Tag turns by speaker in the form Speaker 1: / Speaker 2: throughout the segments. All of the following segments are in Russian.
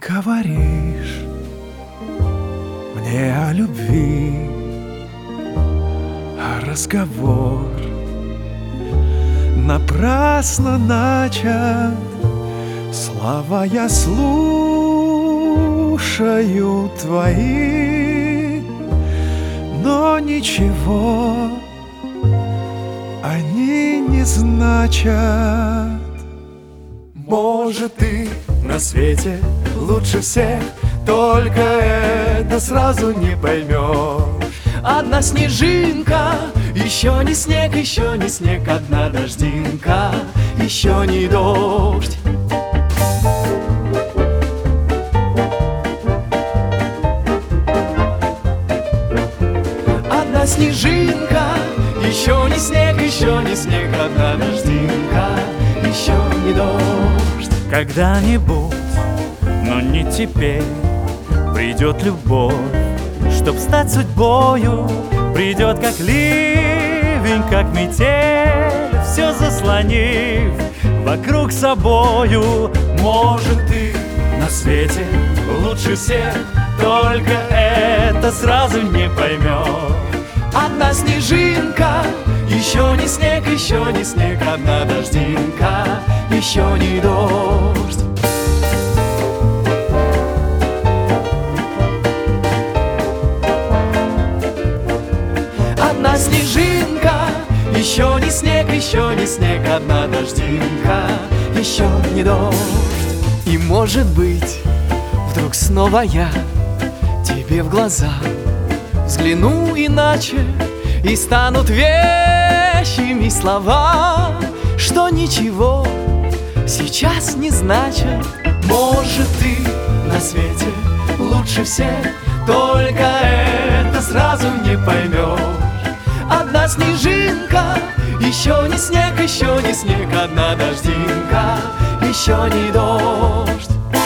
Speaker 1: говоришь мне о любви, а разговор напрасно начат. Слова я слушаю твои, но ничего они не значат.
Speaker 2: Может, ты на свете лучше всех, только это сразу не поймешь.
Speaker 3: Одна снежинка, еще не снег, еще не снег. Одна дождинка, еще не дождь. Одна снежинка, еще не снег, еще не снег. Одна дождинка, еще не дождь.
Speaker 4: Когда-нибудь, но не теперь, придет любовь, чтоб стать судьбою. Придет как ливень, как метель, все заслонив вокруг собою.
Speaker 2: Может, ты на свете лучше всех, только это сразу не поймешь.
Speaker 3: Одна снежинка, еще не снег, еще не снег. Одна дождинка, еще не дождь. Одна снежинка, еще не снег, еще не снег. Одна дождинка, еще не дождь. И может быть, вдруг снова я тебе в глаза взгляну иначе, и станут вещими слова, что ничего сейчас не значат.
Speaker 2: Может, ты на свете лучше всех, только это сразу не поймешь.
Speaker 3: Одна снежинка, еще не снег, еще не снег. Одна дождинка, еще не дождь.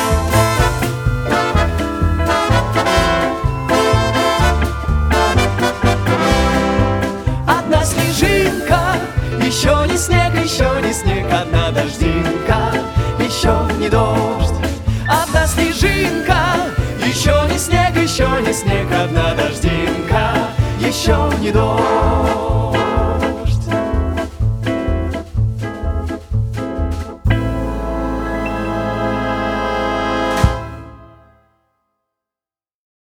Speaker 3: Одна снежинка, еще не снег, еще не снег. Одна дождинка, еще не дождь. Одна снежинка, еще не снег, еще не снег. Одна дождинка, еще не дождь.